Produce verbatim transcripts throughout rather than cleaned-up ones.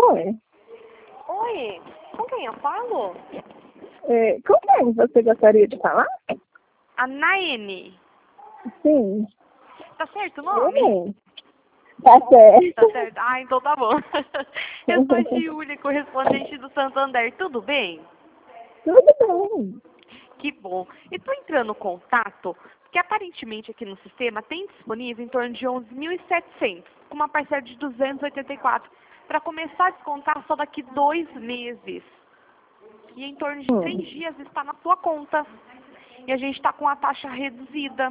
Oi. Oi, com quem eu falo? É, com quem você gostaria de falar? A Naene. Sim. Tá certo o nome? Oi. Tá certo. Tá certo. Ah, então tá bom. Eu sou a Giulia, correspondente do Santander. Tudo bem? Tudo bem. Que bom. E tô entrando em contato, porque aparentemente aqui no sistema tem disponível em torno de onze mil e setecentos, com uma parcela de duzentos e oitenta e quatro, para começar a descontar só daqui dois meses. E em torno de Hum. três dias está na sua conta. E a gente está com a taxa reduzida.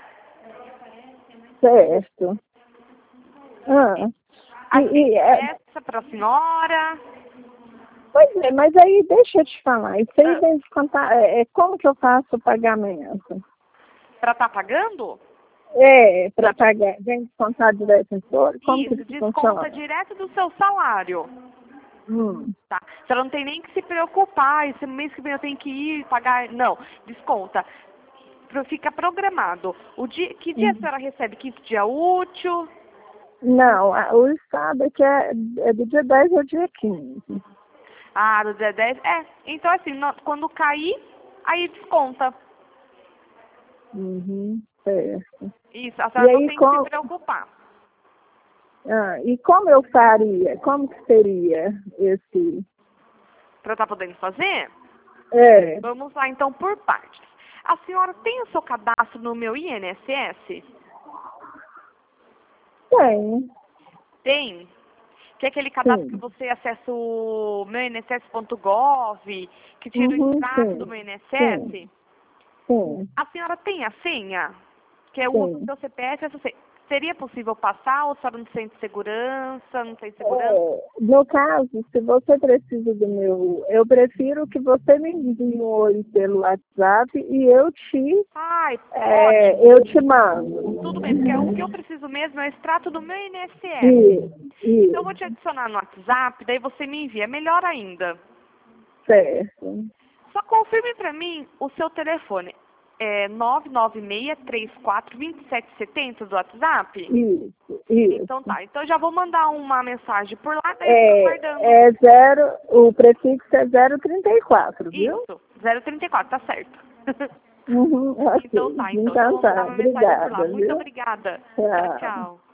Certo. Ah. A E, e, é, essa para a senhora. pois é, mas aí deixa eu te falar. Isso aí Ah, vem descontar. É, é, como que eu faço o pagamento? para estar pagando? É, para pagar. Vem descontar direto em folha? Como que Isso, isso desconta funciona? direto do seu salário. Hum. Tá? Você não tem nem que se preocupar, esse mês que vem eu tenho que ir pagar. Não, desconta. Pro- Fica programado. O dia, que dia a Hum. senhora recebe? Que dia útil? Não, a- o estado aqui é, é do dia dez ao dia quinze. Ah, do dia dez. É, então assim, no- quando cair, aí desconta. Uhum, certo. Isso, a E senhora não aí, tem que se com, preocupar. ah, e como eu faria? Como que seria esse... Para estar podendo fazer? É, Vamos lá então por partes. A senhora tem o seu cadastro no meu I N S S? tem, Tem. Que é aquele cadastro que sim. você acessa o meu I N S S ponto gov, que tira o Uhum, extrato do sim, meu I N S sim, S? sim, A senhora tem a senha? Que é o uso do sim. seu C P F? Essa senha. Seria possível passar ou a senhora não sente segurança? Não tem segurança? É, no caso, se você precisa do meu... Eu prefiro que você me envie um oi pelo WhatsApp e eu te, Ai, é, ótimo. eu te mando. Tudo bem, porque o que eu preciso mesmo é o extrato do meu I N S S. Isso, Então eu vou isso, te adicionar no WhatsApp, daí você me envia. Melhor ainda. certo. Só confirme para mim o seu telefone. É nove nove seis, três quatro, dois sete sete zero do WhatsApp? Isso, isso. Então tá. Então eu já vou mandar uma mensagem por lá, daí eu fico aguardando. É, é zero, o prefixo é zero trinta e quatro, viu? Isso, zero trinta e quatro, tá certo. Uhum, ok. Então tá, então já Então vou mandar tá, uma mensagem por lá. obrigada, Muito viu? obrigada. Tchau, Tchau. tchau.